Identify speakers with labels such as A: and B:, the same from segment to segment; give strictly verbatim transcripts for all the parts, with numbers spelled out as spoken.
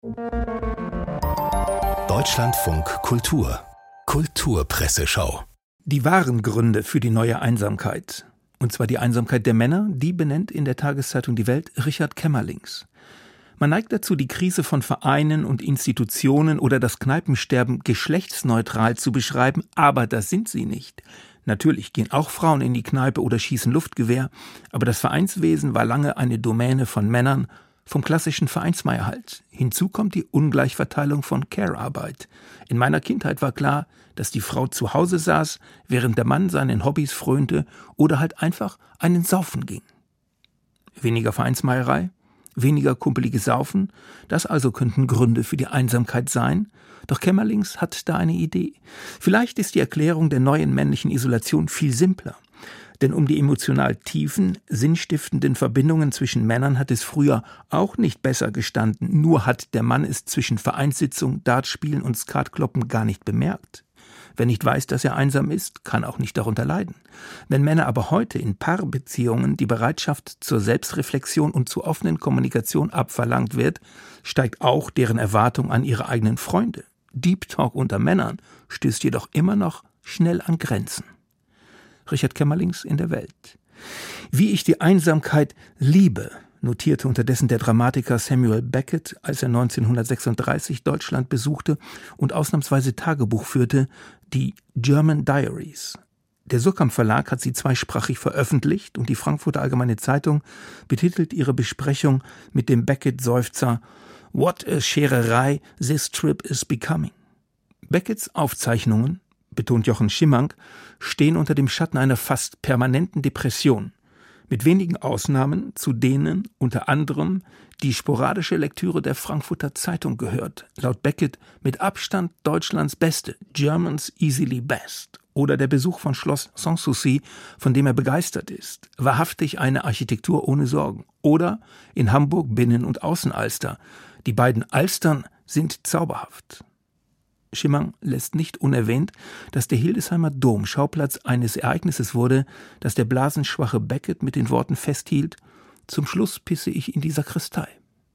A: Deutschlandfunk Kultur Kulturpresseschau.
B: Die wahren Gründe für die neue Einsamkeit. Und zwar die Einsamkeit der Männer, die benennt in der Tageszeitung Die Welt Richard Kämmerlings. Man neigt dazu, die Krise von Vereinen und Institutionen oder das Kneipensterben geschlechtsneutral zu beschreiben, aber das sind sie nicht. Natürlich gehen auch Frauen in die Kneipe oder schießen Luftgewehr, aber das Vereinswesen war lange eine Domäne von Männern, vom klassischen Vereinsmeier halt. Hinzu kommt die Ungleichverteilung von Care-Arbeit. In meiner Kindheit war klar, dass die Frau zu Hause saß, während der Mann seinen Hobbys frönte oder halt einfach einen Saufen ging. Weniger Vereinsmeierei, weniger kumpeliges Saufen, das also könnten Gründe für die Einsamkeit sein. Doch Kämmerlings hat da eine Idee. Vielleicht ist die Erklärung der neuen männlichen Isolation viel simpler. Denn um die emotional tiefen, sinnstiftenden Verbindungen zwischen Männern hat es früher auch nicht besser gestanden. Nur hat der Mann es zwischen Vereinssitzung, Dartspielen und Skatkloppen gar nicht bemerkt. Wer nicht weiß, dass er einsam ist, kann auch nicht darunter leiden. Wenn Männer aber heute in Paarbeziehungen die Bereitschaft zur Selbstreflexion und zur offenen Kommunikation abverlangt wird, steigt auch deren Erwartung an ihre eigenen Freunde. Deep Talk unter Männern stößt jedoch immer noch schnell an Grenzen. Richard Kämmerlings in der Welt. Wie ich die Einsamkeit liebe, notierte unterdessen der Dramatiker Samuel Beckett, als er neunzehnhundertsechsunddreißig Deutschland besuchte und ausnahmsweise Tagebuch führte, die German Diaries. Der Surkamp Verlag hat sie zweisprachig veröffentlicht und die Frankfurter Allgemeine Zeitung betitelt ihre Besprechung mit dem Beckett-Seufzer "What a Schererei this trip is becoming". Becketts Aufzeichnungen, betont Jochen Schimank, stehen unter dem Schatten einer fast permanenten Depression, mit wenigen Ausnahmen, zu denen unter anderem die sporadische Lektüre der Frankfurter Zeitung gehört, laut Beckett mit Abstand Deutschlands beste, Germans easily best, oder der Besuch von Schloss Sanssouci, von dem er begeistert ist, wahrhaftig eine Architektur ohne Sorgen, oder in Hamburg Binnen- und Außenalster, die beiden Alstern sind zauberhaft. Schimank lässt nicht unerwähnt, dass der Hildesheimer Dom Schauplatz eines Ereignisses wurde, das der blasenschwache Beckett mit den Worten festhielt: "Zum Schluss pisse ich in die Sakristei".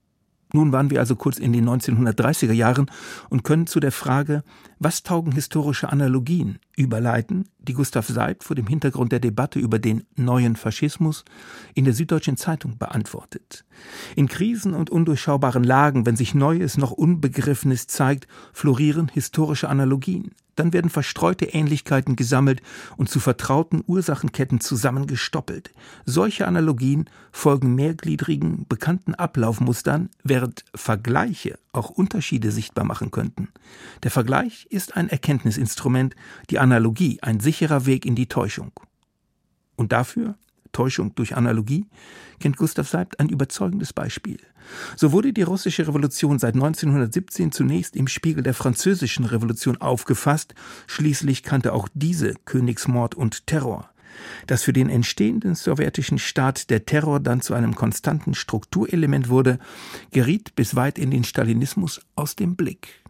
B: Nun waren wir also kurz in den neunzehnhundertdreißiger Jahren und können zu der Frage, was taugen historische Analogien, überleiten, die Gustav Seibt vor dem Hintergrund der Debatte über den neuen Faschismus in der Süddeutschen Zeitung beantwortet. In Krisen und undurchschaubaren Lagen, wenn sich Neues noch Unbegriffenes zeigt, florieren historische Analogien. Dann werden verstreute Ähnlichkeiten gesammelt und zu vertrauten Ursachenketten zusammengestoppelt. Solche Analogien folgen mehrgliedrigen, bekannten Ablaufmustern, während Vergleiche auch Unterschiede sichtbar machen könnten. Der Vergleich ist ein Erkenntnisinstrument, die Analogie ein sicherer Weg in die Täuschung. Und dafür, Täuschung durch Analogie, kennt Gustav Seibt ein überzeugendes Beispiel. So wurde die russische Revolution seit neunzehnhundertsiebzehn zunächst im Spiegel der französischen Revolution aufgefasst, schließlich kannte auch diese Königsmord und Terror. Dass für den entstehenden sowjetischen Staat der Terror dann zu einem konstanten Strukturelement wurde, geriet bis weit in den Stalinismus aus dem Blick.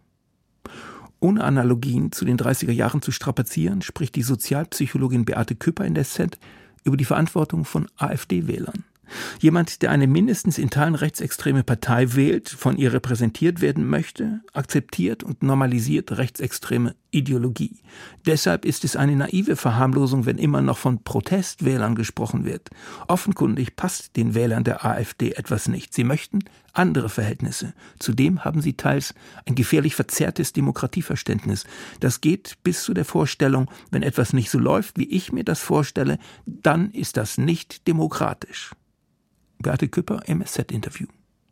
B: Ohne Analogien zu den dreißiger Jahren zu strapazieren, spricht die Sozialpsychologin Beate Küpper in der Z über die Verantwortung von AfD-Wählern. Jemand, der eine mindestens in Teilen rechtsextreme Partei wählt, von ihr repräsentiert werden möchte, akzeptiert und normalisiert rechtsextreme Ideologie. Deshalb ist es eine naive Verharmlosung, wenn immer noch von Protestwählern gesprochen wird. Offenkundig passt den Wählern der AfD etwas nicht. Sie möchten andere Verhältnisse. Zudem haben sie teils ein gefährlich verzerrtes Demokratieverständnis. Das geht bis zu der Vorstellung, wenn etwas nicht so läuft, wie ich mir das vorstelle, dann ist das nicht demokratisch. Beate Küpper im S Z-Interview.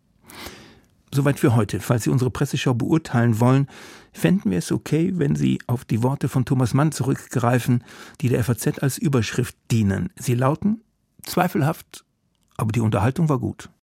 B: Soweit für heute. Falls Sie unsere Presseschau beurteilen wollen, fänden wir es okay, wenn Sie auf die Worte von Thomas Mann zurückgreifen, die der F A Z als Überschrift dienen. Sie lauten: zweifelhaft, aber die Unterhaltung war gut.